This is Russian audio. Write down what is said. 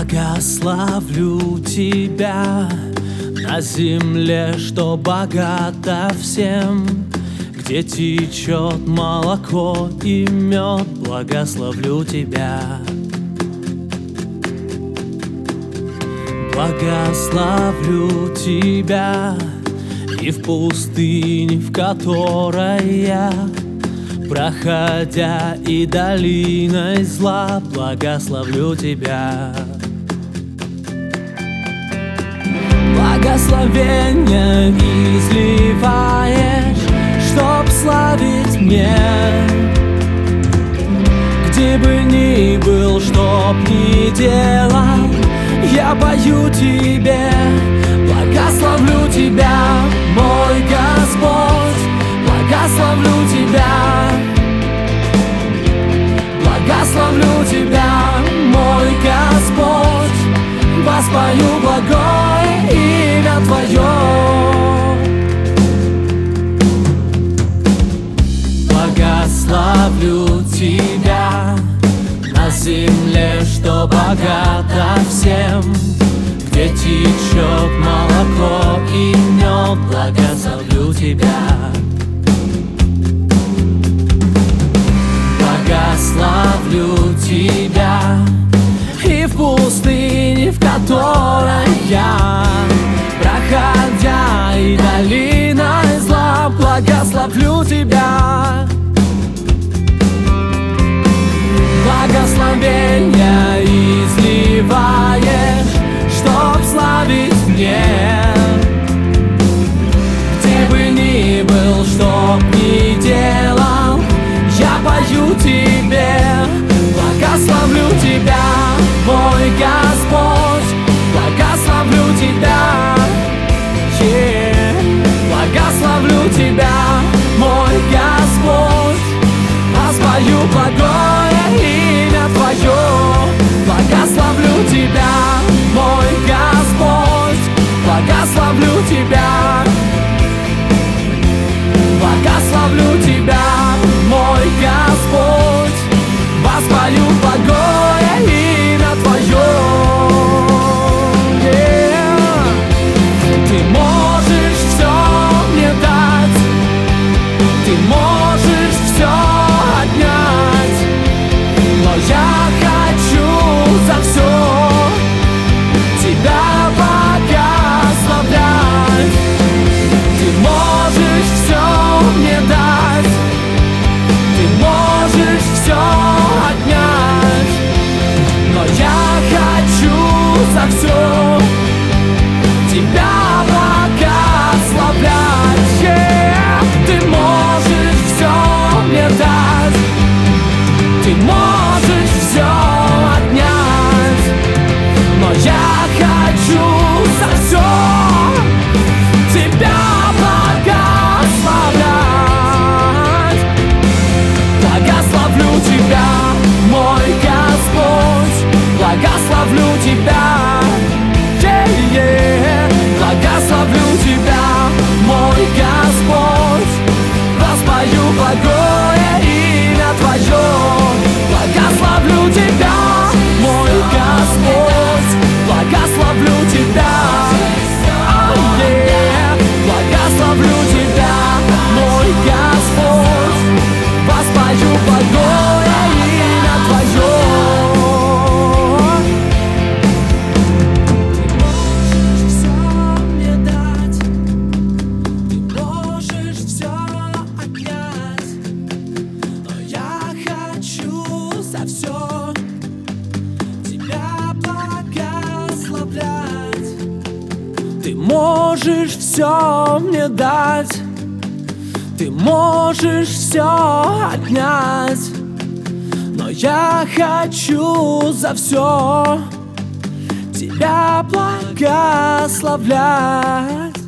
Благословлю тебя на земле, что богата всем, где течет молоко и мед. Благословлю тебя. Благословлю тебя и в пустыне, в которой я, проходя и долиной зла, благословлю тебя. Благословение изливаешь, чтоб славить мне. Где бы ни был, чтоб ни делал, я пою тебе. Благословлю тебя, мой Господь, благословлю тебя. Благословлю тебя, мой Господь, воспою благое имя Твое. Благословлю тебя на земле, что богата всем, где течет молоко и мед. Благословлю тебя. Благословлю тебя и в пустыне, в которой я, проходя и долиной зла, благословлю тебя. Благословения изливаешь, чтоб славить мне. Где бы ни был, чтоб ни делал, я пою тебе. Благословлю тебя, мой Господь, благословлю тебя. Благословлю тебя, мой Господь, воспою благое имя Твое. Благословлю тебя, мой Господь, благословлю тебя. Благословлю тебя, мой Господь, воспою благое имя Твое. Ты можешь все мне дать, ты можешь все отнять, но я хочу за все Тебя благословлять. Ты можешь все мне дать, ты можешь все отнять, но я хочу за все Тебя благословлять. Ты можешь все мне дать, ты можешь все отнять, но я хочу за все Тебя благословлять. Благословлю тебя, мой Господь, благословлю тебя. Благословлю тебя, мой Господь, воспою благое имя Твое. Благословлю тебя, мой Господь, благословлю тебя. Благословлю тебя, мой Господь, воспою благое имя Твое. Ты можешь все мне дать, ты можешь все отнять, но я хочу за все Тебя благословлять.